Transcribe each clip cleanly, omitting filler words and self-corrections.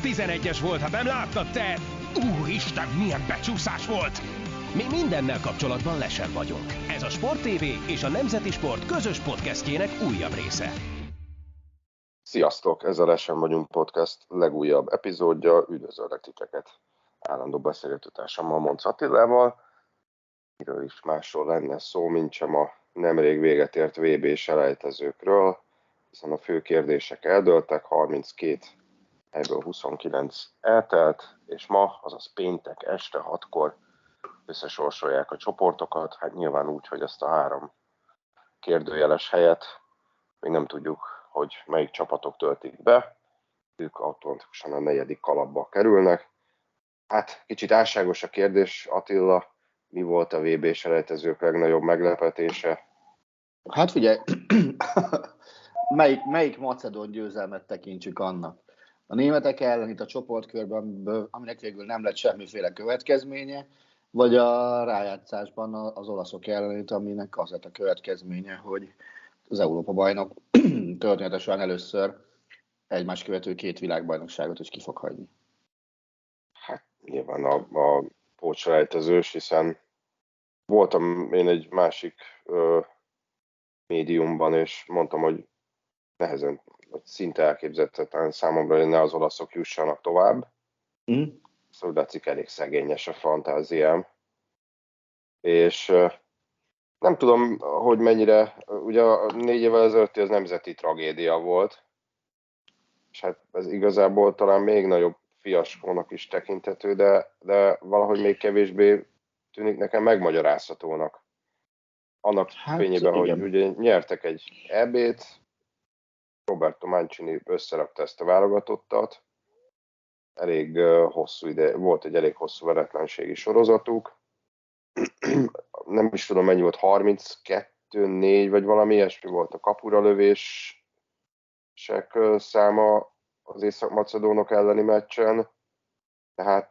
11-es volt, hát nem láttad te? Úristen, milyen becsúszás volt! Mi mindennel kapcsolatban lesen vagyunk. Ez a Sport TV és a Nemzeti Sport közös podcastjének újabb része. Sziasztok! Ez a Lesen vagyunk podcast legújabb epizódja. Üdvözöllek titeket! Állandó beszélgetőtársammal, Monc Attilával. Miről is másról lenne szó, mint sem a nemrég véget ért VB-s elejtezőkről, hiszen a fő kérdések eldőltek, 32 helyből 29 eltelt, és ma, azaz péntek este 6-kor összesorsolják a csoportokat. Hát nyilván úgy, hogy ezt a 3 kérdőjeles helyet még nem tudjuk, hogy melyik csapatok töltik be. Ők automatikusan a 4. kalapba kerülnek. Hát kicsit álságos a kérdés, Attila, mi volt a VB-s elejtezők legnagyobb meglepetése? Hát figyelj, melyik macedón győzelmet tekintsük annak? A németek ellen itt a csoportkörben, aminek végül nem lett semmiféle következménye, vagy a rájátszásban az olaszok ellen, aminek az lett a következménye, hogy az Európa-bajnok történetesen először egymás követő 2 világbajnokságot is ki fog hagyni. Hát nyilván a pótselejtezős, hiszen voltam én egy másik médiumban, és mondtam, hogy nehezen, vagy szinte elképzelhetetlen számomra, hogy ne az olaszok jussanak tovább. Szóval látszik, elég szegényes a fantáziám. És nem tudom, hogy mennyire, ugye a 4 évvel ezelőtti az nemzeti tragédia volt, és hát ez igazából talán még nagyobb fiaskónak is tekinthető, de valahogy még kevésbé tűnik nekem megmagyarázhatónak. Annak fényében, hogy ugye nyertek egy EB-t, Roberto Mancini összerakta ezt a válogatottat, elég hosszú ide, volt egy elég hosszú veretlenségi sorozatuk, nem is tudom mennyi volt, 32-4 vagy valami ilyesmi volt a kapura lövések száma az észak-macedónok elleni meccsen, tehát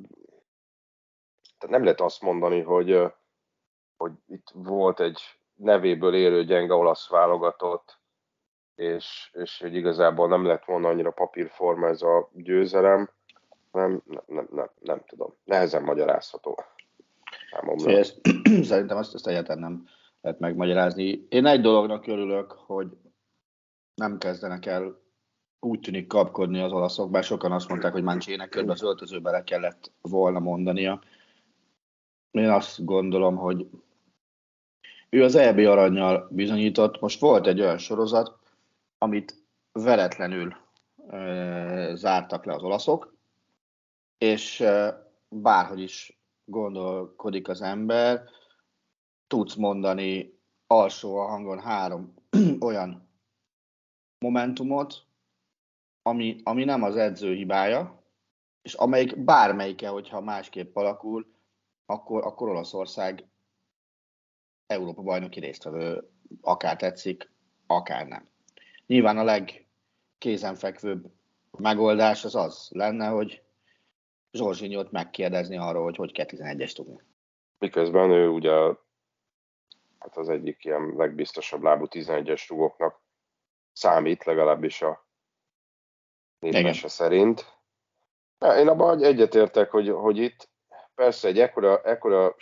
nem lehet azt mondani, hogy itt volt egy nevéből élő gyenge olasz válogatott, és hogy igazából nem lett volna annyira papírforma ez a győzelem, nem tudom. Nehezen magyarázható számomra. Szerintem ezt egyáltalán nem lehet megmagyarázni. Én egy dolognak örülök, hogy nem kezdenek el úgy tűnik kapkodni az olaszok, bár sokan azt mondták, hogy Mancininek körülbelül az öltözőbe le kellett volna mondania. Én azt gondolom, hogy ő az EB arannyal bizonyított. Most volt egy olyan sorozat, amit veretlenül zártak le az olaszok, és bárhogy is gondolkodik az ember, tudsz mondani alsó a hangon 3 olyan momentumot, ami nem az edző hibája, és amelyik bármelyike, hogyha másképp alakul, akkor Olaszország Európa-bajnoki résztvevő, akár tetszik, akár nem. Nyilván a legkézenfekvőbb megoldás az lenne, hogy Jorginhót megkérdezni arról, hogy kell 11-es tudni. Miközben ő ugye hát az egyik ilyen legbiztosabb lábú 11-es rugóknak számít, legalábbis a népmese szerint. Én abban egyetértek, hogy itt persze egy ekkora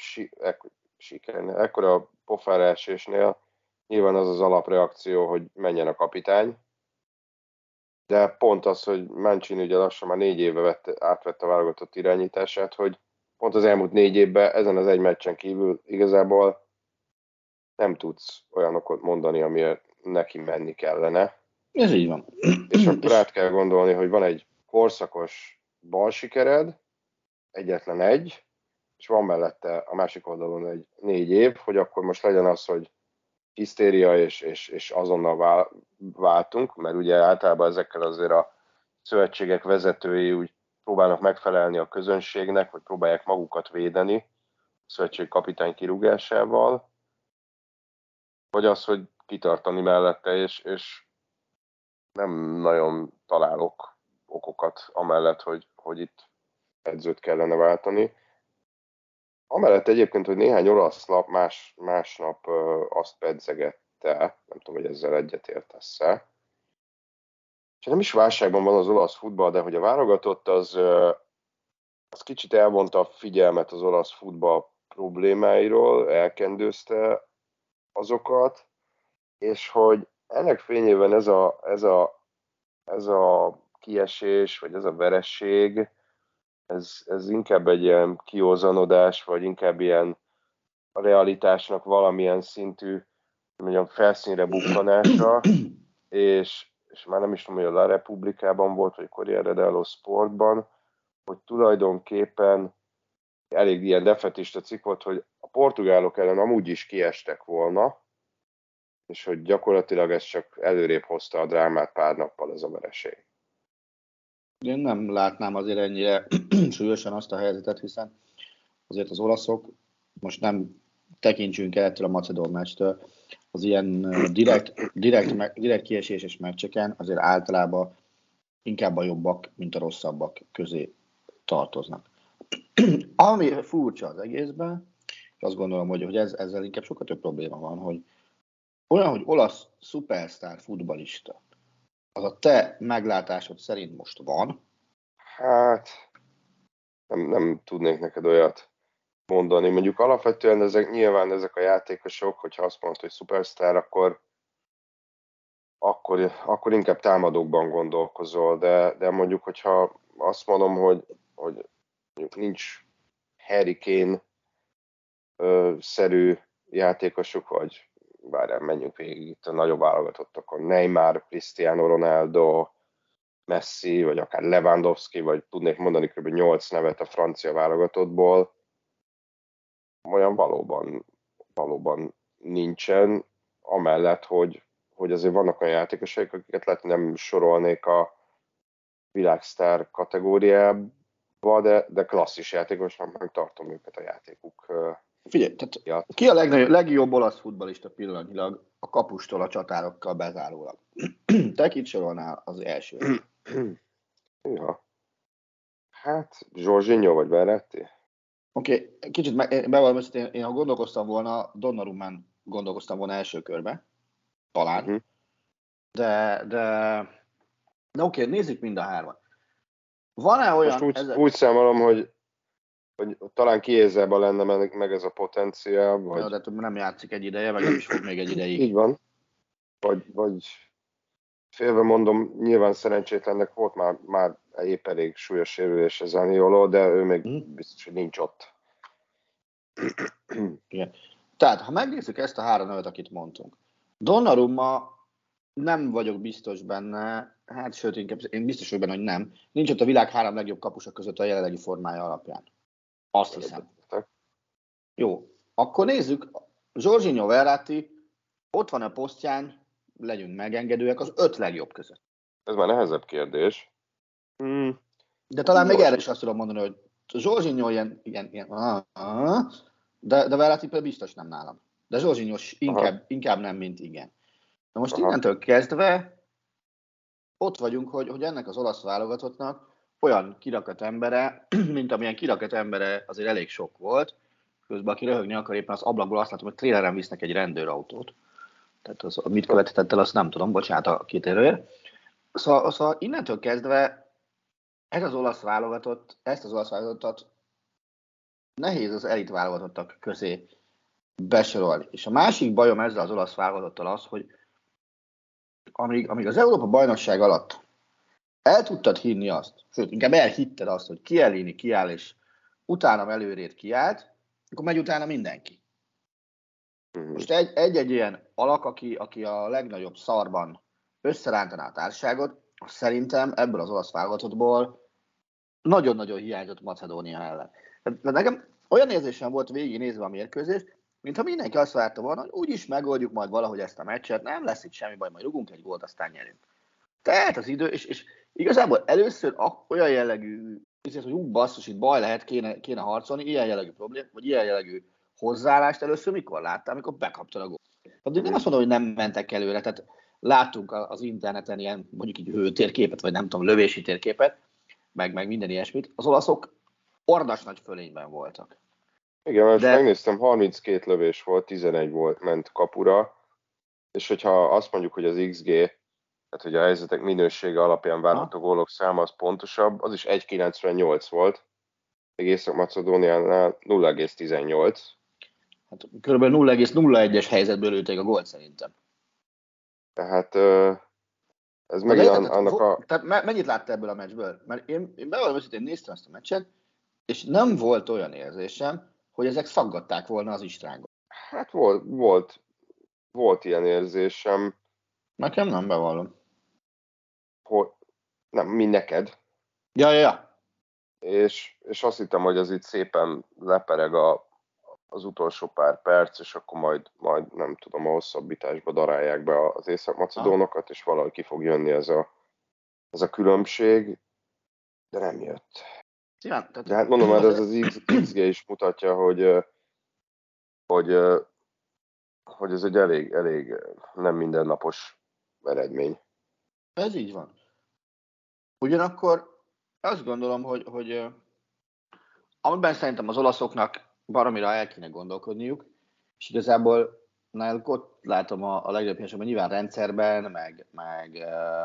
pofárásésnél nyilván az az alapreakció, hogy menjen a kapitány, de pont az, hogy Mancini ugye lassan már 4 éve átvette a válogatott irányítását, hogy pont az elmúlt 4 évben ezen az egy meccsen kívül igazából nem tudsz olyanokat mondani, amiért neki menni kellene. Ez így van. És akkor át kell gondolni, hogy van egy korszakos balsikered, egyetlen egy, és van mellette a másik oldalon egy 4 év, hogy akkor most legyen az, hogy hisztéria és azonnal váltunk, mert ugye általában ezekkel azért a szövetségek vezetői úgy próbálnak megfelelni a közönségnek, vagy próbálják magukat védeni a szövetség kapitány kirúgásával, vagy az, hogy kitartani mellette, és nem nagyon találok okokat amellett, hogy itt edzőt kellene váltani. Amellett egyébként, hogy néhány olasz lap másnap azt pedzegette, nem tudom, hogy ezzel egyetértesz-e, nem is válságban van az olasz futball, de hogy a válogatott az kicsit elvonta a figyelmet az olasz futball problémáiról, elkendőzte azokat, és hogy ennek fényében ez a kiesés, vagy ez a vereség, ez inkább egy ilyen kiózanodás, vagy inkább ilyen a realitásnak valamilyen szintű, mondjam, felszínre bukkanása, és már nem is tudom, hogy a La Republicában volt, vagy Corriere dello Sportban, hogy tulajdonképpen elég ilyen defetista cikk volt, hogy a portugálok ellen amúgy is kiestek volna, és hogy gyakorlatilag ez csak előrébb hozta a drámát pár nappal ez a vereség. Én nem látnám azért ennyire súlyosan azt a helyzetet, hiszen azért az olaszok, most nem tekintsünk el ettől a macedón meccstől, az ilyen direkt kieséses meccseken azért általában inkább a jobbak, mint a rosszabbak közé tartoznak. Ami furcsa az egészben, és azt gondolom, hogy ezzel inkább sokkal több probléma van, hogy olyan, hogy olasz szupersztár futballista, az a te meglátásod szerint most van? Hát, nem tudnék neked olyat mondani. Mondjuk alapvetően nyilván ezek a játékosok, hogyha azt mondod, hogy szupersztár, akkor inkább támadókban gondolkozol, de mondjuk, hogyha azt mondom, hogy mondjuk nincs Harry Kane szerű játékosok, vagy várjál, menjünk végig itt a nagyobb válogatottakon, Neymar, Cristiano Ronaldo, Messi, vagy akár Lewandowski, vagy tudnék mondani kb. 8 nevet a francia válogatottból, olyan valóban nincsen, amellett, hogy azért vannak olyan játékosok, akiket lehet nem sorolnék a világsztár kategóriába, de klasszis játékosnak meg tartom őket a játékuk. Figyelj, tehát ki a legjobb olasz futballista pillanatnyilag a kapustól a csatárokkal bezárólag? Te kit sorolnál az első? Ja. Hát, Jorginho vagy Verratti? Oké, kicsit bevallom, én ha gondolkoztam volna, Donnarummán gondolkoztam volna első körbe, talán. De oké, nézzük mind a hárman. Van-e olyan... Most úgy számolom, hogy talán Chiesában lenne meg ez a potenciál, vagy... Ja, de nem játszik egy ideje, meg nem is fog még egy ideig. Így van. Vagy félve mondom, nyilván szerencsétlennek volt már épp elég súlyos sérülés az Zanioló, de ő még biztos, hogy nincs ott. Igen. Tehát, ha megnézzük ezt a három nevet, akit mondtunk. Donnarumma nem vagyok biztos benne, hát sőt, inkább én biztos vagyok benne, hogy nem. Nincs ott a világ három legjobb kapusa között a jelenlegi formája alapján. Azt hiszem. Jó, akkor nézzük. Jorginho, Verratti ott van a posztján, legyünk megengedőek, az 5 legjobb között. Ez már nehezebb kérdés. De talán még erre is azt tudom mondani, hogy Jorginho ilyen de Verratti például biztos nem nálam. De Jorginho inkább nem, mint igen. Na most innentől kezdve ott vagyunk, hogy ennek az olasz válogatottnak olyan kirakat embere, mint amilyen kirakat embere azért elég sok volt, közben aki röhögni akar, éppen az ablakból azt látom, hogy tréleren visznek egy rendőrautót. Tehát az, mit követett el, azt nem tudom, bocsánat a kitérőért. Szóval innentől kezdve ezt az olasz válogatottat nehéz az elit válogatottak közé besorolni. És a másik bajom ezzel az olasz válogatottal az, hogy amíg az Európa-bajnokság alatt el tudtad hinni azt, sőt, inkább elhitted azt, hogy Chiellini kiáll, és utána előrébb kiállt, akkor megy utána mindenki. Most egy ilyen alak, aki a legnagyobb szarban összerántaná a társaságot, szerintem ebből az olasz válogatottból nagyon-nagyon hiányzott Macedónia ellen. De nekem olyan érzésem volt végignézve a mérkőzést, mintha mindenki azt várta volna, hogy úgyis megoldjuk majd valahogy ezt a meccset, nem lesz itt semmi baj, majd rugunk egy gólt, aztán nyerünk. Tehát az idő, és igazából először olyan jellegű, hogy basszus, itt baj lehet, kéne harcolni, ilyen jellegű probléma, vagy ilyen jellegű hozzáállást először mikor láttál, amikor bekaptad a gólt. Tehát nem azt mondom, hogy nem mentek előre, tehát láttunk az interneten ilyen mondjuk így hőtérképet, vagy nem tudom, lövési térképet, meg minden ilyesmit. Az olaszok ordas nagy fölényben voltak. Igen, most megnéztem, 32 lövés volt, 11 volt, ment kapura, és hogyha azt mondjuk, hogy az XG tehát hogy a helyzetek minősége alapján várható gólok száma az pontosabb, az is 1,98 volt, még Észak-Macedóniánál 0,18. Hát kb. 0,01-es helyzetből lőtték a gólt szerintem. Tehát ez megint annak a... Tehát mennyit látta ebből a meccsből? Mert én bevallom őszintén néztem ezt a meccset, és nem volt olyan érzésem, hogy ezek szaggatták volna az Istrángot. Hát volt ilyen érzésem. Nekem nem, bevallom. Nem, mi neked. Ja. És azt hittem, hogy ez itt szépen lepereg az utolsó pár perc, és akkor majd nem tudom, a hosszabbításba darálják be az észak-macedónokat, és valahogy ki fog jönni ez a különbség, de nem jött. Ja, de hát mondom, mert ez az XG is mutatja, hogy ez egy elég nem mindennapos eredmény. Ez így van. Ugyanakkor azt gondolom, hogy amiben szerintem az olaszoknak baromira el kéne gondolkodniuk, és igazából ott látom a legjobb hiányosságban, nyilván rendszerben, meg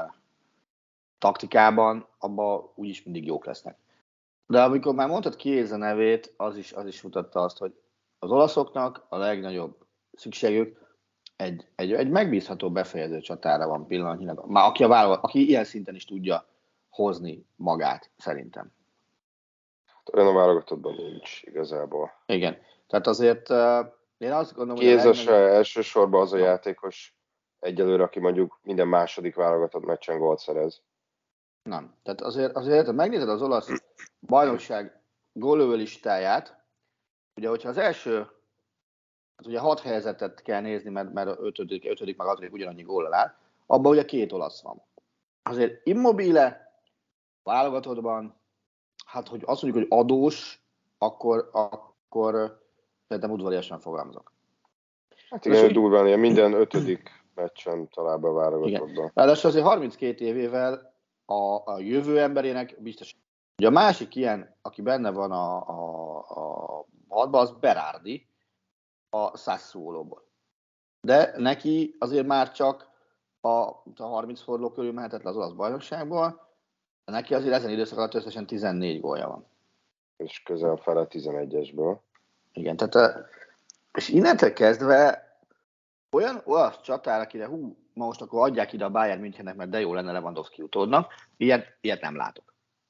taktikában, abban úgyis mindig jók lesznek. De amikor már mondtad Chiesa nevét, az is mutatta azt, hogy az olaszoknak a legnagyobb szükségük egy megbízható befejező csatára van pillanatnyilag. Már aki ilyen szinten is tudja hozni magát, szerintem. Olyan a válogatottban nincs igazából. Igen. Tehát azért én azt gondolom, Chiesa se elsősorban az a játékos egyelőre, aki mondjuk minden második válogatott meccsen gólt szerez. Nem. Tehát azért megnézed az olasz bajnokság góllövő listáját, ugye, hogyha az első, hát ugye 6 helyzetet kell nézni, mert 5. meg 6. ugyanannyi góllal áll, abban ugye 2 olasz van. Azért Immobile válogatottban, hát hogy azt mondjuk, hogy adós, akkor szerintem udvariasan fogalmazok. Hát igen, durván ilyen minden 5. meccsen talál be válogatottban. Ráadásul azért 32 évével a jövő emberének biztos. Ugye a másik ilyen, aki benne van a hadban, az Berardi a Sassuolóból. De neki azért már csak a 30 forduló körül mehetett le az olasz bajnokságból, de neki azért ezen időszak alatt összesen 14 gólja van. És közel fele 11-esből. Igen, tehát és innentől kezdve olyan olasz csatár, akire ma most akkor adják ide a Bayern Münchennek, mert de jó lenne Lewandowski utódnak, ilyet nem látok.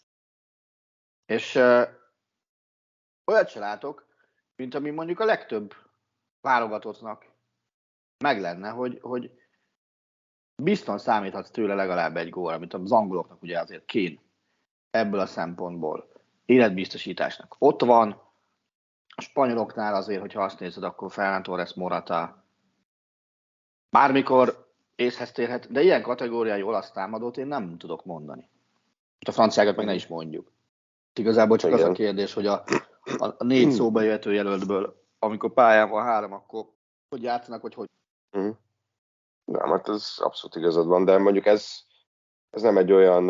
És olyat se látok, mint ami mondjuk a legtöbb válogatottnak meg lenne, hogy bizton számíthatsz tőle legalább egy gólra, mint az angoloknak ugye azért Kane ebből a szempontból életbiztosításnak. Ott van a spanyoloknál azért, hogyha azt nézed, akkor Ferran Torres, Morata bármikor észhez térhet, de ilyen kategóriájú olasz támadót én nem tudok mondani. A franciákat meg ne is mondjuk. Igazából csak igen. Az a kérdés, hogy a 4 szóba jöhető jelöltből, amikor pályán van 3, akkor hogy játszanak, hogy? Nem, hát ez abszolút igazad van, de mondjuk ez nem egy olyan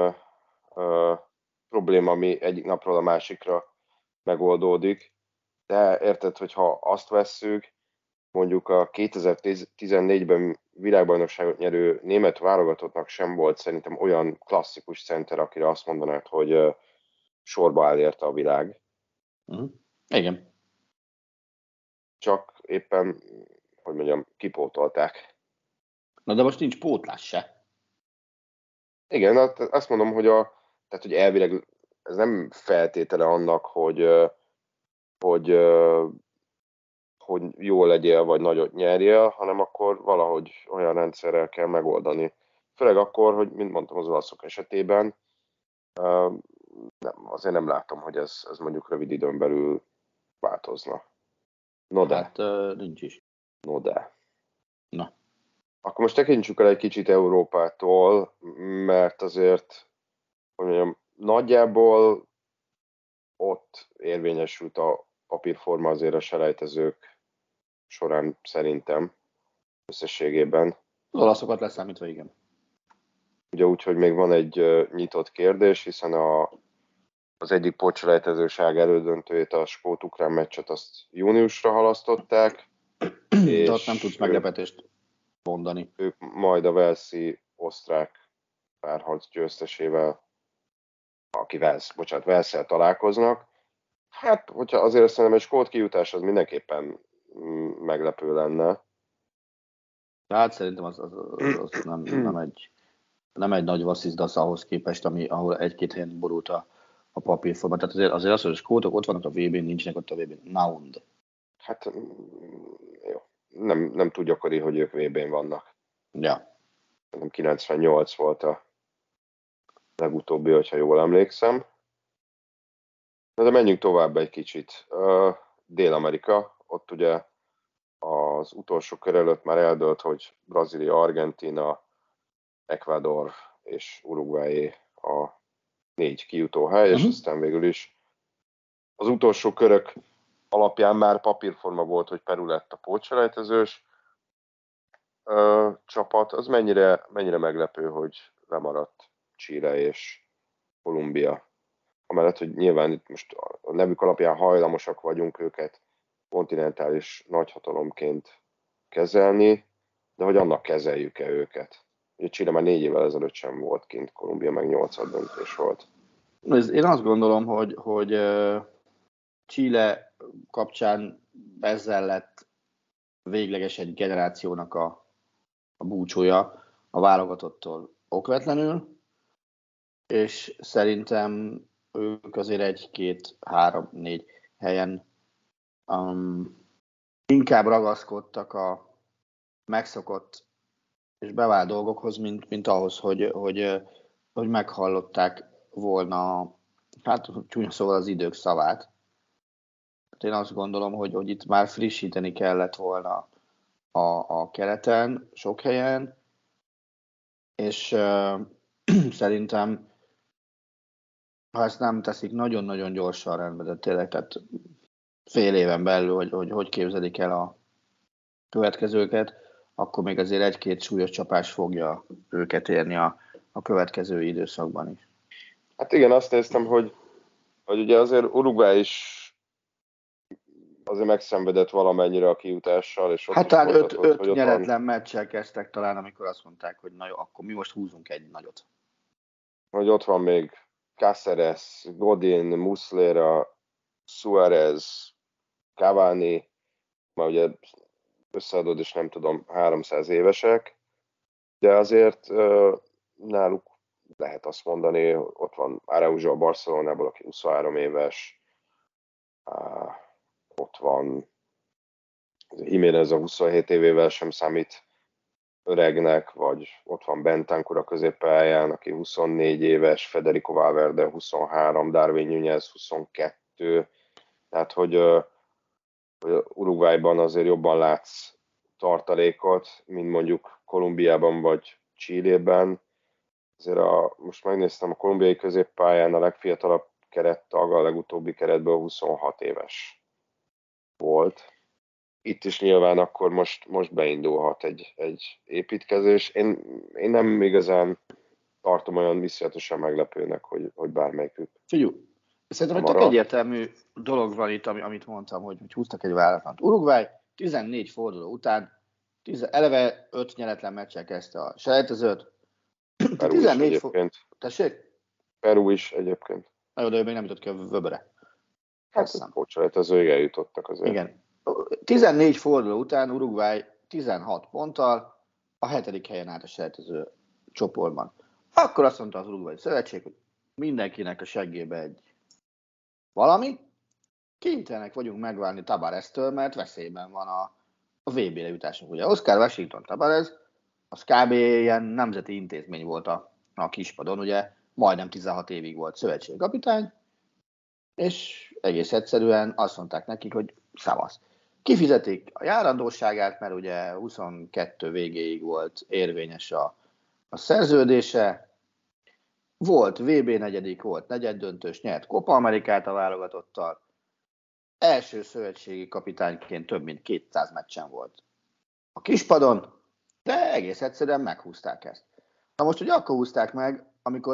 probléma, ami egyik napról a másikra megoldódik. De érted, hogyha azt vesszük, mondjuk a 2014-ben világbajnokságot nyerő német válogatottnak sem volt szerintem olyan klasszikus center, akire azt mondanád, hogy sorba áll érte a világ. Igen. Csak éppen, hogy mondjam, kipótolták. Na de most nincs pótlás se. Igen, azt mondom, hogy elvileg ez nem feltétele annak, hogy jól legyél, vagy nagyot nyerjél, hanem akkor valahogy olyan rendszerrel kell megoldani. Főleg akkor, hogy, mint mondtam, az olaszok esetében, azért nem látom, hogy ez mondjuk rövid időn belül változna. No de. Hát nincs is. No de. Na. Akkor most tekintsük el egy kicsit Európától, mert azért, hogy mondjam, nagyjából ott érvényesült a papírforma azért a selejtezők során szerintem összességében. Az olaszokat leszámítva, igen. Ugye úgy, hogy még van egy nyitott kérdés, hiszen az egyik pótselejtezőság elődöntőjét, a skót-ukrán meccset azt júniusra halasztották. De ott nem tudsz meglepetést mondani. Ők majd a walesi osztrák párharc győztesével, aki Walesszel találkoznak. Hát, hogyha azért szerintem egy skót kijutás az mindenképpen meglepő lenne. Tehát szerintem az nem egy nagy vasszizdasz ahhoz képest, ahol egy-két helyen borult a papírforma. Tehát azért az, hogy a skótok ott vannak a VB-n, nincsenek ott a VB-n. Naund. Hát jó. Nem túl gyakori, hogy ők VB-n vannak. Ja. 98 volt a legutóbbi, hogyha jól emlékszem. De menjünk tovább egy kicsit. Dél-Amerika, ott ugye az utolsó kör előtt már eldőlt, hogy Brazília, Argentína, Ecuador és Uruguay a 4 kijutó hely, és aztán végül is az utolsó körök alapján már papírforma volt, hogy Peru lett a pótselejtezős csapat. Az mennyire meglepő, hogy lemaradt Chile és Kolumbia. Amellett, hogy nyilván itt most a nevük alapján hajlamosak vagyunk őket kontinentális nagyhatalomként kezelni, de hogy annak kezeljük-e őket. Ugye Chile már 4 évvel ezelőtt sem volt kint, Kolumbia meg 8 döntés volt. Én azt gondolom, hogy Chile kapcsán ezzel lett végleges egy generációnak a búcsúja a válogatottól okvetlenül, és szerintem ők azért 1-2-3-4 helyen inkább ragaszkodtak a megszokott és bevált dolgokhoz, mint ahhoz, hogy meghallották volna, hát csúnya szóval az idők szavát. Én azt gondolom, hogy itt már frissíteni kellett volna a keleten, sok helyen, és szerintem, ha ezt nem teszik nagyon-nagyon gyorsan rendbe, de tényleg, tehát fél éven belül, hogy képzelik el a következőket, akkor még azért 1-2 súlyos csapás fogja őket érni a következő időszakban is. Hát igen, azt néztem, hogy ugye azért Uruguay is azért megszenvedett valamennyire a kijutással, és ott hát talán 5 hogy nyeretlen meccsel kezdtek talán, amikor azt mondták, hogy na jó, akkor mi most húzunk egy nagyot. Hogy ott van még Cáceres, Godin, Muslera, Suárez, Cavani, már ugye összeadod, és nem tudom, 300 évesek, de azért náluk lehet azt mondani, ott van Araujo a Barcelonából, aki 23 éves, ott van Jiménez a 27 évével sem számít öregnek, vagy ott van Bentancur a középpályán, aki 24 éves, Federico Valverde 23, Darwin Núñez 22, tehát hogy Uruguayban azért jobban látsz tartalékot, mint mondjuk Kolumbiában vagy Chilében. Azért most megnéztem, a kolumbiai középpályán a legfiatalabb kerettag, a legutóbbi keretből 26 éves volt. Itt is nyilván akkor most beindulhat egy építkezés. Én nem igazán tartom olyan viszonyatosan meglepőnek, hogy bármelyikük. Figyelj, szerintem egy tök egyértelmű dolog van itt, amit mondtam, hogy húztak egy váratlant. Uruguay 14 forduló után eleve 5 nyeretlen meccsel kezdte a selejtezőt. Peru 14 is egyébként. Tessék? Peru is egyébként. Na jó, de ő még nem jutott ki a vöböre. Hát a pótselejtezőig eljutottak azért. Igen. 14 forduló után Uruguay 16 ponttal a 7. helyen állt a selejtező csoportban. Akkor azt mondta az Uruguay szövetség, hogy mindenkinek a seggébe egy valami. Kénytelenek vagyunk megválni Tabarestől, mert veszélyben van a VB-re jutásunk. Ugye Oscar Washington Tabarez, az kb. Ilyen nemzeti intézmény volt a kispadon, ugye majdnem 16 évig volt szövetségkapitány, és egész egyszerűen azt mondták nekik, hogy szavasz. Kifizetik a járandóságát, mert ugye 22 végéig volt érvényes a szerződése, volt VB negyedik, volt negyeddöntős, nyert Copa Amerikát a válogatottal, első szövetségi kapitányként több mint 200 meccsen volt a kispadon, de egész egyszerűen meghúzták ezt. Na most ugye akkor húzták meg, amikor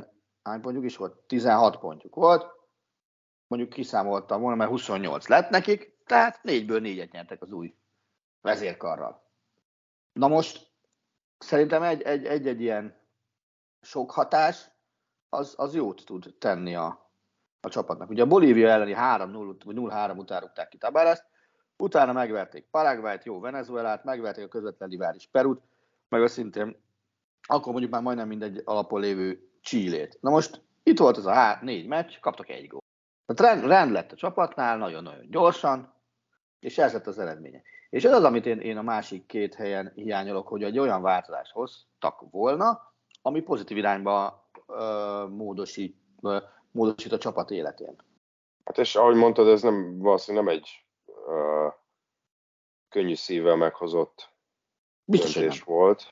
16 pontjuk volt, mondjuk kiszámoltam volna, mert 28 lett nekik, tehát 4-ből 4-et nyertek az új vezérkarral. Na most szerintem egy ilyen sok hatás, az jót tud tenni a csapatnak. Ugye a Bolívia elleni 3-0 vagy 0-3 után rúgták ki Tabarest, utána megverték Paraguayt, jó Venezuelát, megverték a közvetlen rivális Perut, meg a szintén akkor mondjuk már majdnem mindegy alapon lévő Chilét. Na most itt volt ez a 4 meccs, kaptak 1 gólt. Tehát rend lett a csapatnál, nagyon-nagyon gyorsan, és ez lett az eredménye. És ez az, amit én a másik 2 helyen hiányolok, hogy egy olyan változást hoztak volna, ami pozitív irányba módosít a csapat életén. Hát és ahogy mondtad, ez valószínűleg nem egy könnyű szívvel meghozott döntés volt,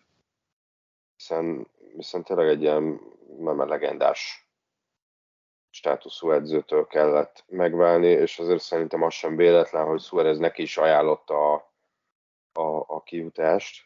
hiszen tényleg egy ilyen nem legendás státuszú edzőtől kellett megválni, és azért szerintem az sem véletlen, hogy Suárez neki is ajánlotta a kijutást.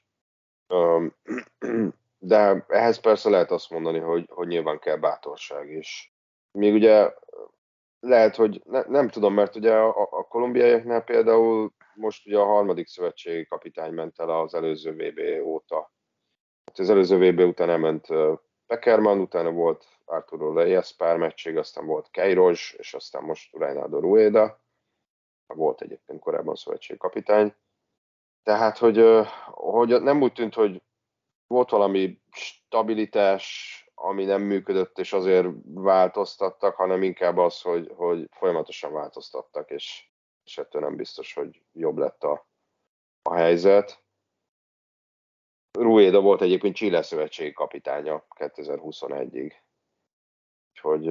De ehhez persze lehet azt mondani, hogy nyilván kell bátorság is. Még ugye lehet, hogy nem tudom, mert ugye a kolumbiaiaknál például most ugye a 3. szövetségi kapitány ment el az előző VB óta. Az előző VB után elment Pekerman, utána volt Arturo Reyes pár meccsig, aztán volt Queiroz, és aztán most Reinaldo Rueda. Volt egyébként korábban szövetségi kapitány. Tehát, hogy nem úgy tűnt, hogy volt valami stabilitás, ami nem működött, és azért változtattak, hanem inkább az, hogy folyamatosan változtattak, és ettől nem biztos, hogy jobb lett a helyzet. Rueda volt egyébként Chile szövetségi kapitánya 2021-ig. Úgyhogy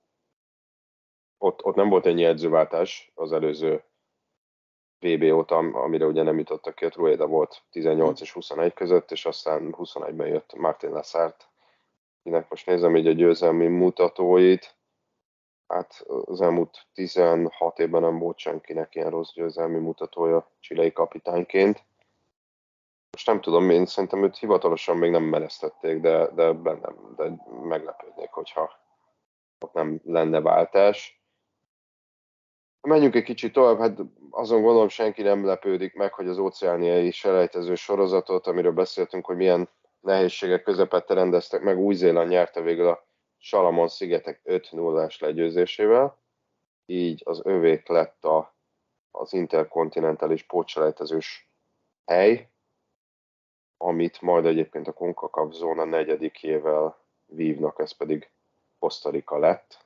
ott nem volt ennyi edzőváltás az előző VB óta, amire ugye nem jutottak ki, Rueda volt 18 és 21 között, és aztán 21-ben jött Martin Lasart, akinek most nézem így a győzelmi mutatóit. Hát az elmúlt 16 évben nem volt senkinek ilyen rossz győzelmi mutatója chilei kapitányként. Most nem tudom, én szerintem őt hivatalosan még nem mereztették, de meglepődnék, hogyha ott nem lenne váltás. Menjünk egy kicsit tovább, hát azon gondolom senki nem lepődik meg, hogy az óceániai selejtező sorozatot, amiről beszéltünk, hogy milyen nehézségek közepette rendeztek meg, Új-Zéland nyerte végül a Salamon-szigetek 5-0-ás legyőzésével, így az övék lett az interkontinentális pótselejtezős hely, amit majd egyébként a CONCACAF zóna 4-jével vívnak, ez pedig Costa Rica lett.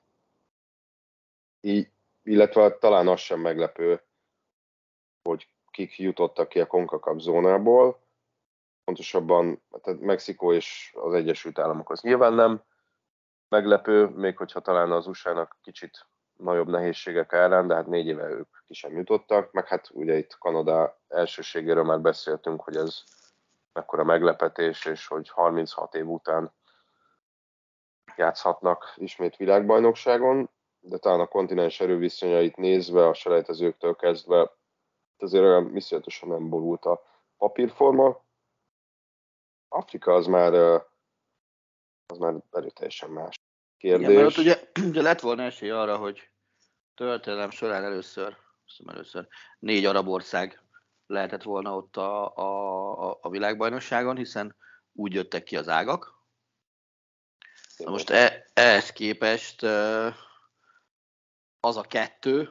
Illetve talán az sem meglepő, hogy kik jutottak ki a CONCACAF zónából. Pontosabban tehát Mexikó és az Egyesült Államok az nyilván nem meglepő, még hogyha talán az USA-nak kicsit nagyobb nehézségek árán, de hát 4 éve ők ki sem jutottak. Meg hát ugye itt Kanada elsőségéről már beszéltünk, hogy ez mekkora meglepetés, és hogy 36 év után játszhatnak ismét világbajnokságon, de talán a kontinens erőviszonyait nézve, a selejtezőktől kezdve, azért olyan iszonyatosan nem borult a papírforma. Afrika az már erőteljesen más kérdés. Igen, mert ott ugye lett volna esély arra, hogy történelem során először 4 arab ország lehetett volna ott a világbajnokságon, hiszen úgy jöttek ki az ágak. Na most ehhez képest az a kettő,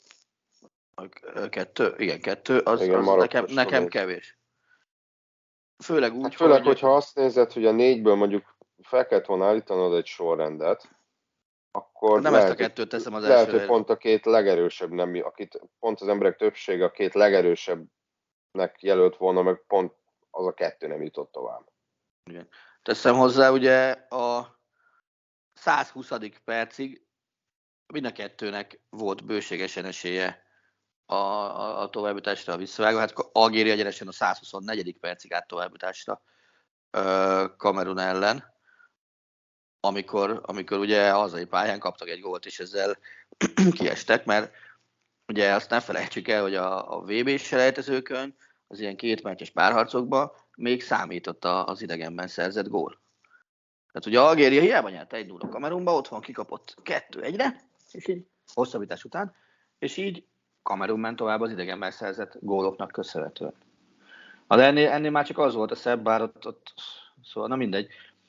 az nekem kevés. Főleg úgy, hogyha azt nézed, hogy a 4-ből mondjuk fel kellett volna állítanod egy sorrendet, akkor nem ezt a kettőt teszem az első lehet, hogy pont a 2 legerősebb, akit pont az emberek többsége a 2 legerősebbnek jelölt volna, meg pont az a 2 nem jutott tovább. Igen. Teszem hozzá, ugye a 120. percig mind a 2-nek volt bőségesen esélye a továbbjutásra, a visszavágó. Hát Algéria egyenesen a 124. percig állt továbbjutásra Kamerun ellen, amikor ugye a hazai pályán kaptak egy gólt, és ezzel kiestek, mert ugye azt ne felejtsük el, hogy a VB-s selejtezőkön az ilyen 2 meccses párharcokban még számított az idegenben szerzett gól. Tehát ugye Algéria hiába nyert 1-0 Kamerunba, otthon kikapott 2-1-re, és így hosszabbítás után, és így Kamerun ment tovább az idegenben szerzett góloknak köszönhetően. De ennél már csak az volt a szebb, bár ott szóval na mindegy.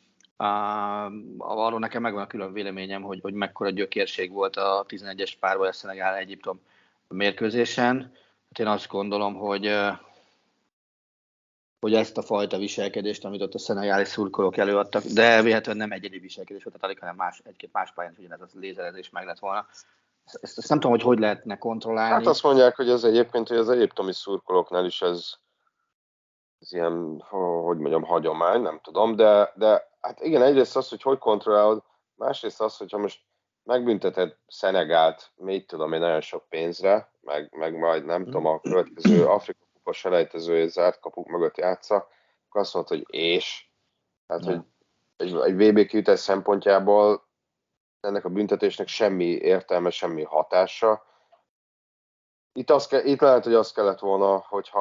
Arról nekem megvan a külön véleményem, hogy mekkora gyökérség volt a 11-es párbaj a Szenegál-Egyiptom mérkőzésen. Hát én azt gondolom, hogy ezt a fajta viselkedést, amit ott a szenegáli szurkolók előadtak, de véletlenül nem egyedi viselkedés volt, tehát alig, hanem egy-két más pályán is ugyanez a lézerezés meg lett volna. Ezt nem tudom, hogy lehetne kontrollálni. Hát azt mondják, hogy ez egyébként, hogy az egyiptomi szurkolóknál is ez ilyen, hogy mondjam, hagyomány, nem tudom, de hát igen, egyrészt az, hogy kontrollálod, másrészt az, hogyha most megbünteted Szenegált, mit tudom én, nagyon sok pénzre, meg majd nem tudom, a következő Afrika kupa selejtezője zárt kapuk mögött játsza, akkor azt mondod, hogy tehát, hogy egy VB kijutás szempontjából ennek a büntetésnek semmi értelme, semmi hatása. Itt lehet, hogy az kellett volna,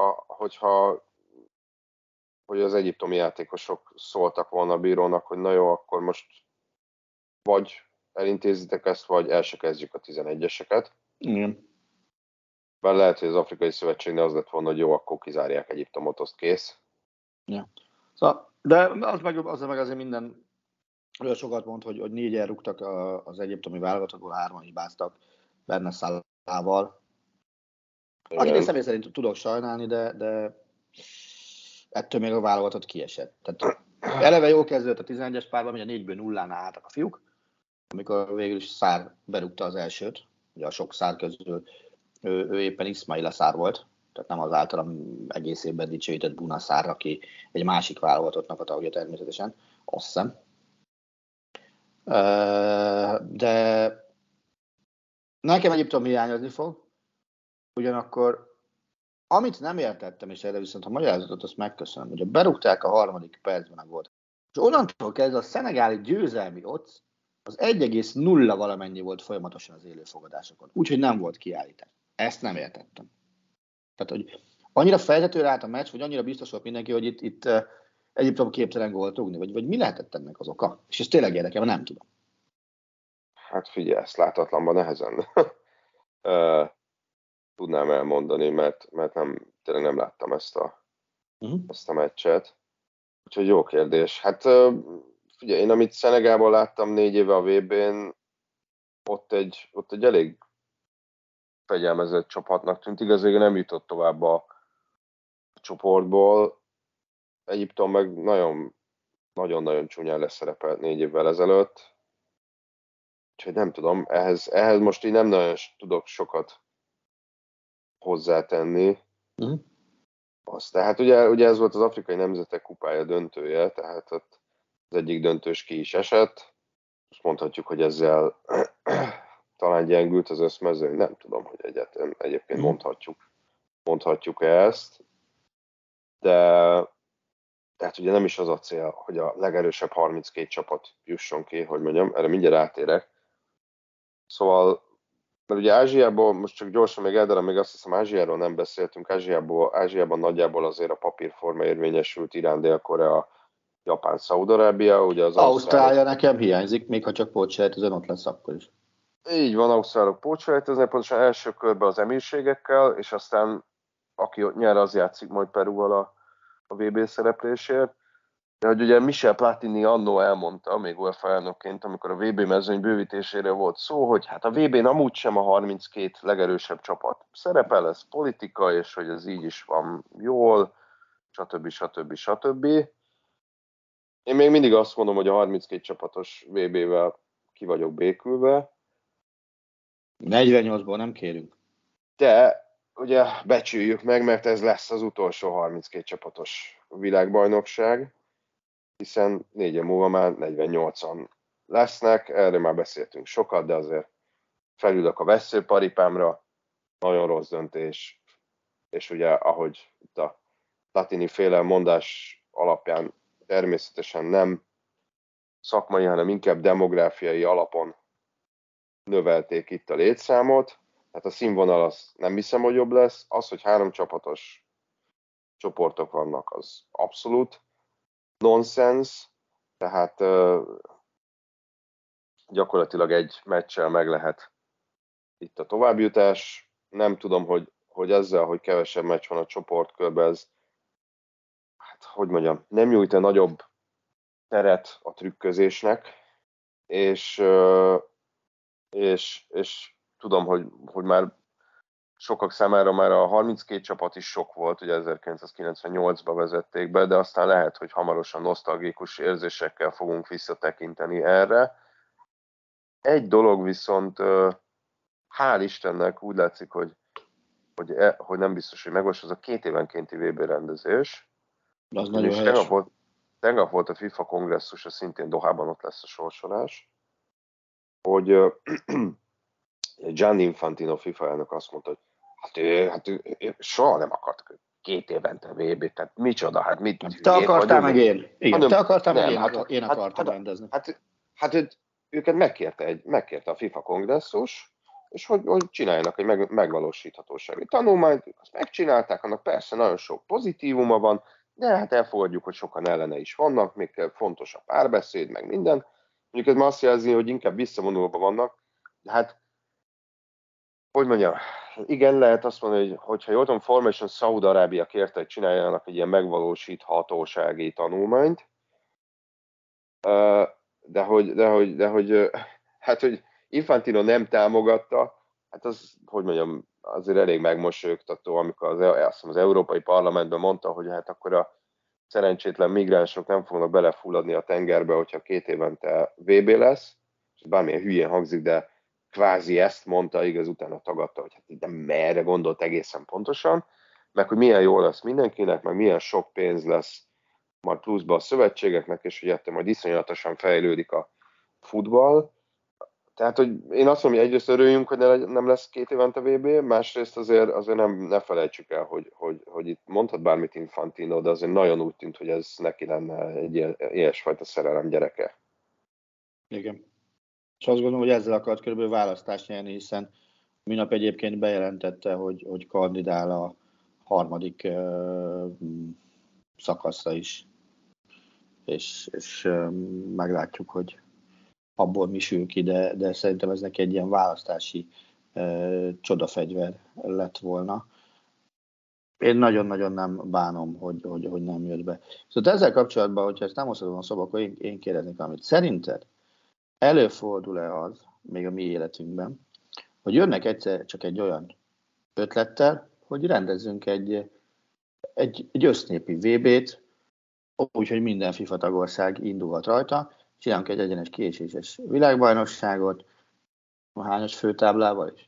hogy az egyiptomi játékosok szóltak volna a bírónak, hogy na jó, akkor most vagy elintézitek ezt, vagy el se kezdjük a 11-eseket. Igen. Bár lehet, hogy az Afrikai Szövetségnél az lett volna, hogy jó, akkor kizárják Egyiptomot, azt kész. Ja. Szóval, de az meg azért minden olyan sokat mond, hogy 4-en rúgtak az egyiptomi válogatottból, 3-an hibáztak benne Szalával. Akit én személy szerint tudok sajnálni, de ettől még a válogatott kiesett. Tehát eleve jó kezdődött a 11-es párban, ugye 4-ből 0-nál álltak a fiúk, amikor végül is Szár berúgta az elsőt, ugye a sok Szár közül ő éppen Ismaila Szár volt, tehát nem az általam egész évben dicsőített Buna Szár, aki egy másik válogatottnak a tagja természetesen, azt hiszem. De nekem Egyiptom hiányozni fog, ugyanakkor amit nem értettem, és erre viszont a magyarázatot azt megköszönöm, hogy berúgták a harmadik percben a gólt. És onnantól kezdve a szenegáli győzelmi odds az 1,0 valamennyi volt folyamatosan az élőfogadásokon. Úgyhogy nem volt kiállítás. Ezt nem értettem. Tehát, hogy annyira fejtetőre állt a meccs, vagy annyira biztos volt mindenki, hogy itt Egyiptom képtelen gólt rúgni, vagy mi lehetett ennek az oka? És ez tényleg érdekel, nem tudom. Hát figyelj, ezt látatlanban nehezen tudnám elmondani, mert tényleg nem láttam ezt a meccset. Úgyhogy jó kérdés. Hát figyelj, én amit Szenegálban láttam 4 éve a VB-n, ott egy elég fegyelmezett csapatnak tűnt. Igazán nem jutott tovább a csoportból. Egyiptom meg nagyon-nagyon csúnyán leszerepelt 4 évvel ezelőtt. Úgyhogy nem tudom, ehhez most így nem nagyon tudok sokat hozzátenni. Tehát ugye ez volt az Afrikai Nemzetek Kupája döntője, tehát ott az egyik döntős ki is esett. Most mondhatjuk, hogy ezzel talán gyengült az összmezőny, nem tudom, hogy egyébként mondhatjuk ezt, de tehát ugye nem is az a cél, hogy a legerősebb 32 csapat jusson ki, hogy mondjam, erre mindjárt átérek. Szóval, mert ugye Ázsiából, most csak gyorsan még elderem, még azt hiszem Ázsiáról nem beszéltünk, Ázsiában nagyjából azért a papírforma érvényesült, Irán, Dél-Korea, Japán, Szaúd-Arábia, ugye az Ausztrália nekem hiányzik, még ha csak pótselejtezőn ott lesz akkor is. Így van, ausztrálok pótselejteznek, pontosan első körben az emírségekkel, és aztán aki ott nyer, az játszik majd Perúval a VB szereplésért. De hogy ugye Michel Platini annó elmondta, még UEFA elnökként, amikor a VB mezőny bővítésére volt szó, hogy hát a VB-n amúgy sem a 32 legerősebb csapat szerepel, ez politika, és hogy ez így is van jól, stb. Én még mindig azt mondom, hogy a 32 csapatos VB-vel ki vagyok békülve. 48-ból nem kérünk. De ugye becsüljük meg, mert ez lesz az utolsó 32 csapatos világbajnokság, hiszen 4 év múlva már 48-an lesznek, erről már beszéltünk sokat, de azért felülök a veszőparipámra, nagyon rossz döntés, és ugye ahogy itt a Platini féle mondás alapján természetesen nem szakmai, hanem inkább demográfiai alapon növelték itt a létszámot, tehát a színvonal az nem hiszem, hogy jobb lesz. Az, hogy 3 csapatos csoportok vannak, az abszolút nonsens, tehát gyakorlatilag egy meccsel meg lehet itt a továbbjutás. Nem tudom, hogy ezzel, hogy kevesebb meccs van a csoportkörben, ez hogy mondjam, nem nyújt nagyobb teret a trükközésnek, és tudom, hogy már sokak számára már a 32 csapat is sok volt, ugye 1998-ba vezették be, de aztán lehet, hogy hamarosan nosztalgikus érzésekkel fogunk visszatekinteni erre. Egy dolog viszont, hál' Istennek úgy látszik, hogy nem biztos, hogy megvalósul, az a 2 évenkénti VB rendezés. Az nagyon helyes. Tegnap volt a FIFA kongresszus, szintén Dohában ott lesz a sorsolás, hogy Gianni Infantino FIFA elnök azt mondta, hogy hát ő soha nem akart 2 évente VB-t, tehát micsoda, hát mit te akartál meg én. Igen, te akartál meg én akartam rendezni. Hát őket megkérte a FIFA kongresszus, és hogy csináljanak egy megvalósíthatósági tanulmányt, azt megcsinálták, annak persze nagyon sok pozitívuma van, de hát elfogadjuk, hogy sokan ellene is vannak, még fontos a párbeszéd, meg minden. Mondjuk ez már azt jelzi, hogy inkább visszavonulva vannak, de hát, hogy mondjam, igen, lehet azt mondani, hogy ha jól tudom, Formation Szaúd-Arábia kérte, hogy csináljanak egy ilyen megvalósíthatósági tanulmányt, de hogy Infantino nem támogatta, hát az, hogy mondjam, azért elég megmosolyogtató, amikor az Európai Parlamentben mondta, hogy hát akkor a szerencsétlen migránsok nem fognak belefulladni a tengerbe, hogyha 2 évente VB lesz, és bármilyen hülyén hangzik, de kvázi ezt mondta, igaz, utána tagadta, hogy hát nem erre gondolt egészen pontosan, meg hogy milyen jó lesz mindenkinek, meg milyen sok pénz lesz majd pluszban a szövetségeknek, és hogy ettől majd iszonyatosan fejlődik a futball. Tehát, hogy én azt mondom, hogy egyrészt örüljünk, hogy nem lesz 2 évente VB, másrészt azért ne felejtsük el, hogy itt mondhat bármit Infantino, de azért nagyon úgy tűnt, hogy ez neki lenne egy ilyesfajta szerelem gyereke. Igen. És azt gondolom, hogy ezzel akart körülbelül választást nyerni, hiszen minap egyébként bejelentette, hogy kandidál a 3. szakaszra is. És meglátjuk, hogy abból mi sül ki, de szerintem ez neki egy ilyen választási csodafegyver lett volna. Én nagyon-nagyon nem bánom, hogy nem jött be. Szóval ezzel kapcsolatban, hogyha ezt nem hozhatom a szóba, akkor én kérdeznék valamit. Szerinted előfordul-e az, még a mi életünkben, hogy jönnek egyszer csak egy olyan ötlettel, hogy rendezzünk egy össznépi VB-t, úgyhogy minden FIFA tagország indulhat rajta, csinálunk egy egyenes kieséses világbajnokságot, a hányas főtáblával is?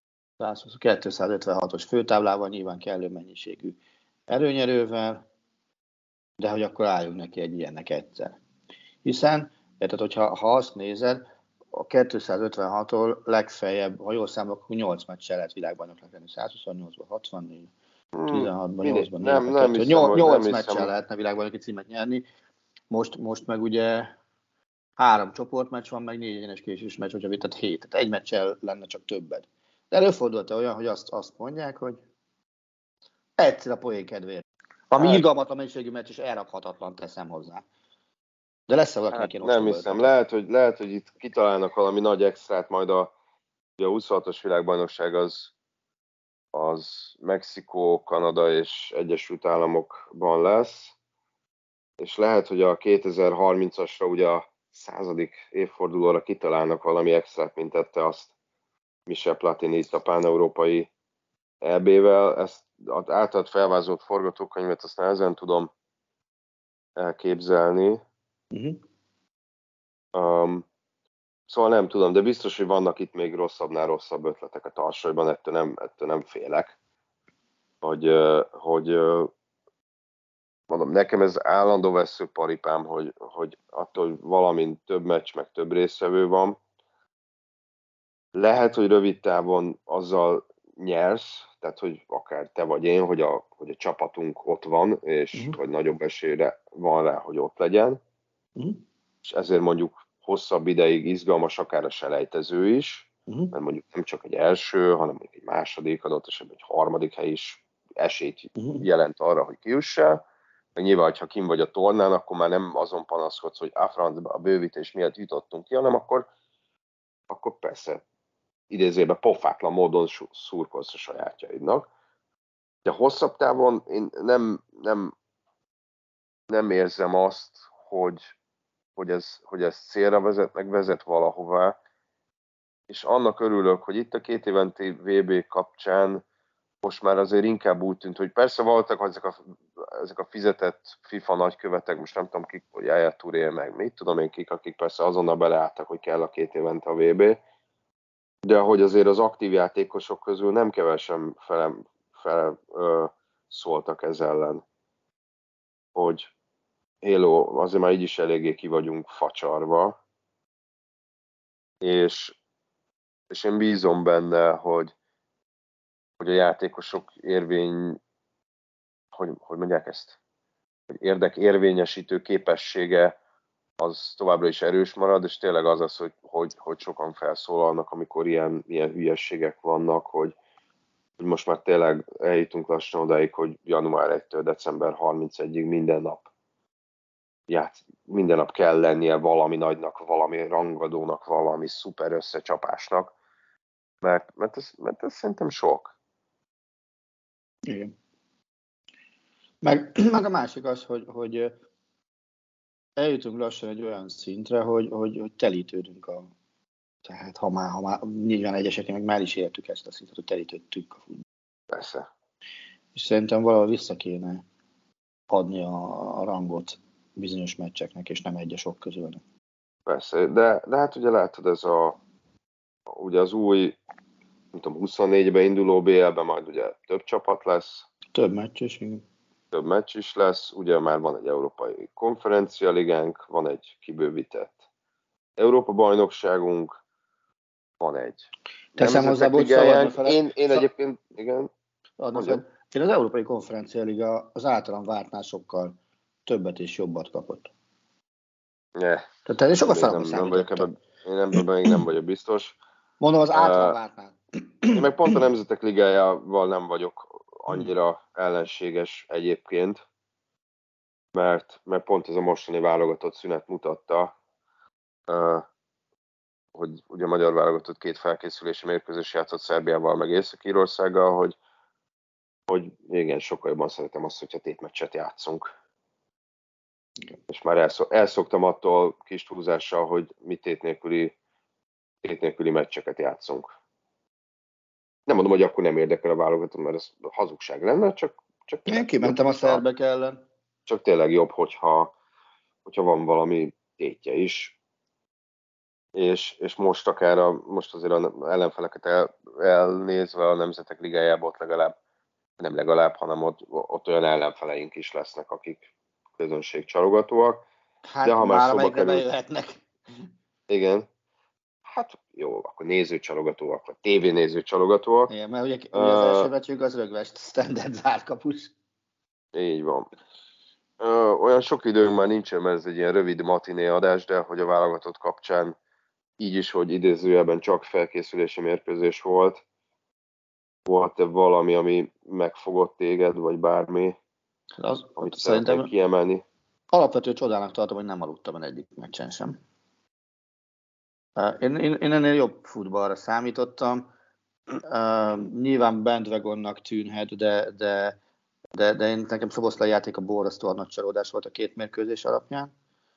256-os főtáblával, nyilván kellő mennyiségű erőnyerővel, de hogy akkor álljunk neki egy ilyennek egyszer. Hiszen, tehát hogyha azt nézed, a 256-tól legfeljebb, ha jól számolok, 8 meccsel lehet világbajnoknak lenni, 128-ban, 64, 16-ban, 8-ban, 8 meccsel lehetne világbajnoki címet nyerni. Most meg ugye 3 csoportmeccs van, meg 4 egyenes késős meccs, hogyha tehát 7, tehát egy meccsel lenne csak többet. De előfordult olyan, hogy azt mondják, hogy egyszer a poén kedvéért. Ami irgalmatlan mennyiségű meccs, és elrakhatatlan, teszem hozzá. De lesz-e valakinek én nem hiszem. Lehet, hogy itt kitalálnak valami nagy extrát, majd a 26-os világbajnokság az Mexikó, Kanada és Egyesült Államokban lesz, és lehet, hogy a 2030-asra, ugye a 100. évfordulóra kitalálnak valami extrát, mint tette azt Michel Platini itt a pán-európai EB-vel. Ezt az általad felvázolt forgatókönyvet azt nehezen tudom elképzelni. Szóval nem tudom, de biztos, hogy vannak itt még rosszabbnál rosszabb ötletek a tarsolyban, ettől nem félek. Hogy mondom, nekem ez állandó veszőparipám, hogy attól, hogy valamint több meccs, meg több résztvevő van, lehet, hogy rövid távon azzal nyersz, tehát, hogy akár te vagy én, hogy a csapatunk ott van, és hogy nagyobb esélyre van rá, hogy ott legyen. És ezért mondjuk hosszabb ideig izgalmas akár a selejtező is, mert mondjuk nem csak egy első, hanem mondjuk egy második, adott esetben egy harmadik hely is esélyt jelent arra, hogy kijussál. Meg nyilván, ha kim vagy a tornán, akkor már nem azon panaszkodsz, hogy a bővítés miatt jutottunk ki, hanem akkor persze idézőben pofátlan módon szurkolsz a sajátjaidnak. De hosszabb távon én nem nem érzem azt, hogy ez célra vezet, meg vezet valahová, és annak örülök, hogy itt a 2 éventi VB kapcsán most már azért inkább úgy tűnt, hogy persze voltak ezek a fizetett FIFA nagykövetek, most nem tudom kik, hogy Yaya Touré, meg mit tudom én kik, akik persze azonnal beleálltak, hogy kell a 2 évente a VB, de hogy azért az aktív játékosok közül nem kevesen szóltak ez ellen, hogy hello, azért már így is eléggé ki vagyunk facsarva, és én bízom benne, hogy a játékosok hogy mondják ezt? Hogy érdekérvényesítő képessége az továbbra is erős marad, és tényleg az, hogy sokan felszólalnak, amikor ilyen hülyességek vannak, hogy most már tényleg eljutunk lassan odáig, hogy január 1-től december 31-ig minden nap kell lennie valami nagynak, valami rangadónak, valami szuper összecsapásnak, mert ez szerintem sok. Igen. Meg a másik az, hogy eljutunk lassan egy olyan szintre, hogy telítődünk tehát ha már nyilván egyeseknél meg már is értük ezt a szintet, hogy telítődtük a futball. Persze. És szerintem valahol vissza kéne adni a rangot bizonyos meccseknek, és nem egyesok közülnek. Persze, de hát ugye látod, ugye az új, nem tudom, 24-ben induló BL-ben majd ugye több csapat lesz. Több meccs is, igen. Több meccs is lesz, ugye már van egy európai konferencialigánk, van egy kibővített Európa-bajnokságunk, van egy Teszem hozzá, hogy én egyébként, igen. Én az Európai Konferencialiga az általam vártnál sokkal többet és jobbat kapott. Yeah. Tehát ez sokkal szarabban számítottam. Én ebben még nem vagyok biztos. Mondom, az általam vártnál. Én meg pont a Nemzetek Ligájával nem vagyok annyira ellenséges egyébként, mert pont ez a mostani válogatott szünet mutatta, hogy ugye a magyar válogatott 2 felkészülési mérkőzés játszott Szerbiával meg Észak-Írországgal, hogy igen, sokkal jobban szeretem azt, hogyha tétmeccset játszunk. Igen. És már elszoktam attól kis túlzással, hogy mi tét nélküli meccseket játszunk. Nem mondom, hogy akkor nem érdekel a válogatott, mert ez hazugság lenne, csak én kimentem a szerbek ellen. Csak tényleg jobb, hogyha van valami tétje is. És most most azért az ellenfeleket elnézve a Nemzetek Ligájában ott nem legalább, hanem ott olyan ellenfeleink is lesznek, akik közönségcsalogatóak. Hát de ha már szóba kerül, bejöhetnek. Igen. Hát jó, akkor nézőcsalogatóak, vagy tévénézőcsalogatóak. Igen, mert ugye az első meccsünk az Rögvest standard zárkapus. Így van. Olyan sok időnk már nincsen, mert ez egy ilyen rövid matiné adás, de hogy a válogatott kapcsán így is, hogy idézőjelben csak felkészülési mérkőzés volt-e valami, ami megfogott téged, vagy bármi, amit szeretnék kiemelni? Alapvetően csodának tartom, hogy nem aludtam el egyik meccsen sem. Én ennél jobb futballra számítottam. Nyilván bandwagonnak tűnhet, de nekem Szoboszlai játék a borzasztóan nagy csalódás volt a 2 mérkőzés alapján.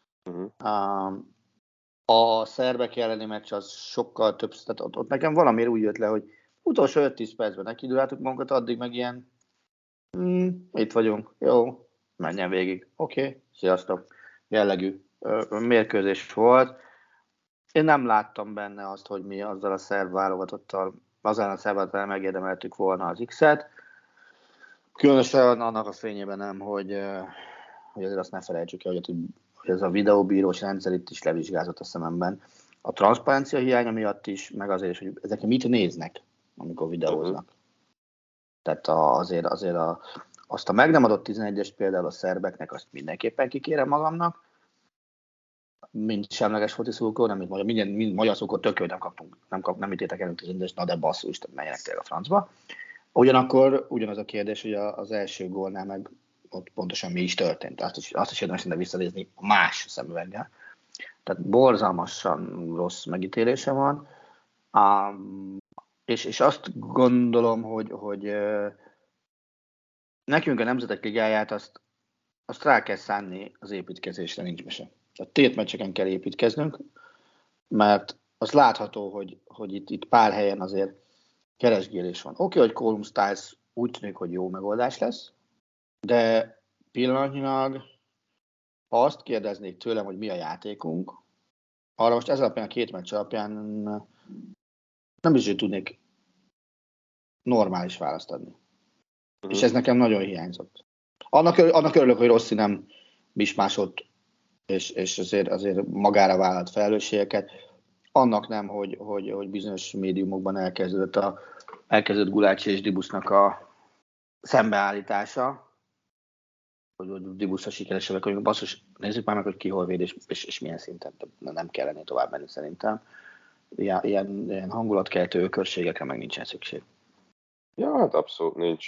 A szerbek elleni meccs az sokkal több, tehát ott nekem valamiért úgy jött le, hogy utolsó 5-10 percben nekiduráltuk magunkat, addig meg ilyen itt vagyunk, jó, menjen végig, oké, sziasztok, jellegű mérkőzés volt. Én nem láttam benne azt, hogy mi azzal a szerb válogatottal, azon a szerb válogatottal megérdemeltük volna az X-et. Különösen annak a fényében nem, hogy azért azt ne felejtsük el, hogy ez a videóbírós rendszer itt is levizsgázott a szememben. A transzparencia hiánya miatt is, meg azért, hogy ezek mit néznek, amikor videóznak. Tehát azért azt a meg nem adott 11-es például a szerbeknek, azt mindenképpen kikérem magamnak. Mint semleges fociszurkoló, nem mint magyar szurkoló, tök jó, nem ítéltek elő 11-es, na de basszus, tehát menjenek tényleg a francba. Ugyanakkor ugyanaz a kérdés, hogy az első gólnál meg ott pontosan mi is történt. Azt is érdemes lenne visszanézni más szemüveggel. Tehát borzalmasan rossz megítélése van. És azt gondolom, hogy nekünk a Nemzetek Ligáját azt azt rá kell szánni az építkezésre, nincs mese. A tétmeccseken kell építkeznünk, mert az látható, hogy itt pár helyen azért keresgélés van. Oké, hogy Column Styles úgy tűnik, hogy jó megoldás lesz, de pillanatnyilag, ha azt kérdeznék tőlem, hogy mi a játékunk, arra most ez alapján, a két meccs alapján nem is tudnék normális választ adni. És ez nekem nagyon hiányzott. Annak örülök, hogy Rossi nem mismásolt, és azért magára vállalt felelősségeket. Annak nem, hogy bizonyos médiumokban elkezdett Gulácsi és Dibusznak a szembeállítása, hogy Dibuszra sikeresebbek, hogy basszus, nézzük már meg, hogy ki hol véd, és milyen szinten. Nem kellene tovább menni szerintem. Ilyen hangulatkeltő körségekre meg nincsen szükség. Ja, hát abszolút nincs.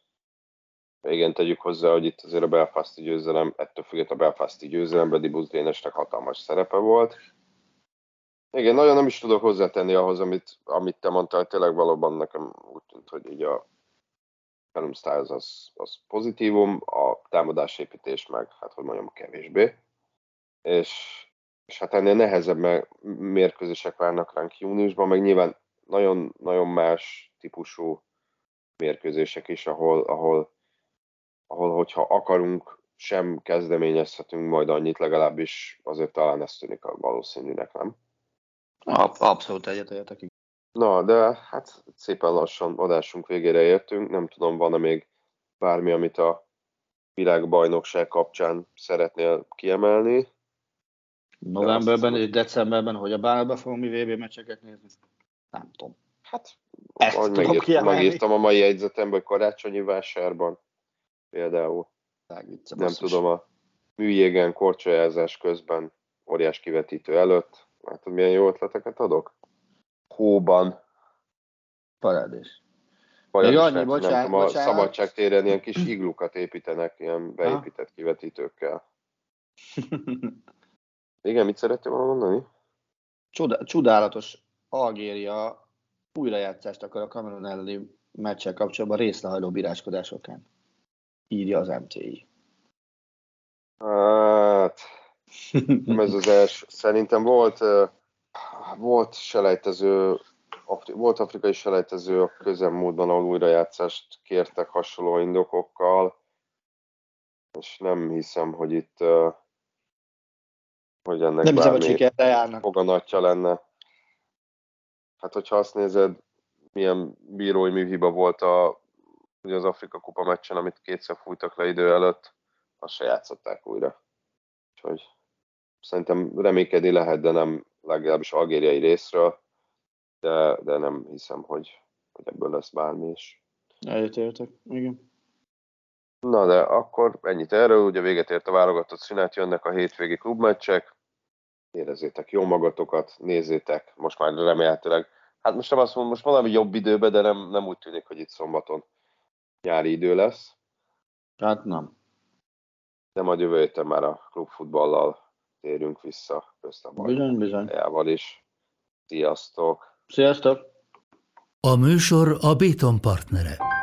Igen, tegyük hozzá, hogy itt azért a belfasti győzelem, ettől függetlenül a belfasti győzelemben Dibusz Dénesnek hatalmas szerepe volt. Igen, nagyon nem is tudok hozzátenni ahhoz, amit te mondtál, tényleg valóban nekem úgy tűnt, hogy így a Column Styles az pozitívum, a támadásépítés meg, hát hogy mondjam, kevésbé. És hát ennél nehezebb mérkőzések várnak ránk júniusban, meg nyilván nagyon, nagyon más típusú mérkőzések is, ahol hogyha akarunk, sem kezdeményezhetünk majd annyit, legalábbis azért talán ez tűnik a valószínűnek, nem? Abszolút egyetértek. Na, de hát szépen lassan adásunk végére értünk. Nem tudom, van-e még bármi, amit a világbajnokság kapcsán szeretnél kiemelni? Novemberben és decemberben, hogy a bánatban fogom mi VB meccseket nézni? Nem tudom. Hát, ahogy megírtam a mai jegyzetemben, hogy karácsonyi vásárban például. Nem tudom, a műjégen korcsolyázás közben, óriás kivetítő előtt. Látod, milyen jó ötleteket adok? Hóban. Parádés. Nem tudom, a Szabadságtéren ilyen kis iglukat építenek, ilyen beépített kivetítőkkel. Igen, mit szerettél volna mondani? Csodálatos Algéria újrajátszást akar a Kamerun elleni meccsel kapcsolatban részlehajló bíráskodásokán. Írja az MTI. Hát, nem ez az első. Szerintem volt selejtező, volt afrikai selejtező a közelmúltban, ahol újrajátszást kértek hasonló indokokkal, és nem hiszem, hogy itt hogy ennek nem bármi foganatja lenne. Hát, hogyha azt nézed, milyen bírói műhiba volt ugye az Afrika Kupa meccsen, amit kétszer fújtak le idő előtt, azt se játszották újra. Úgyhogy szerintem reménykedni lehet, de nem legalábbis algériai részről, de nem hiszem, hogy ebből lesz bármi is. Egyetértek, igen. Na de akkor ennyit erről, ugye véget ért a válogatott szünet, jönnek a hétvégi klubmeccsek, érezzétek jó magatokat, nézzétek, most már remélhetőleg, hát most nem azt mondom, most valami jobb időben, de nem úgy tűnik, hogy itt szombaton nyári idő lesz. Hát nem. De majd jövő héten már a klubfutballal térünk vissza, közt a Bizony. is. Sziasztok! Sziasztok! A műsor a Béton partnere.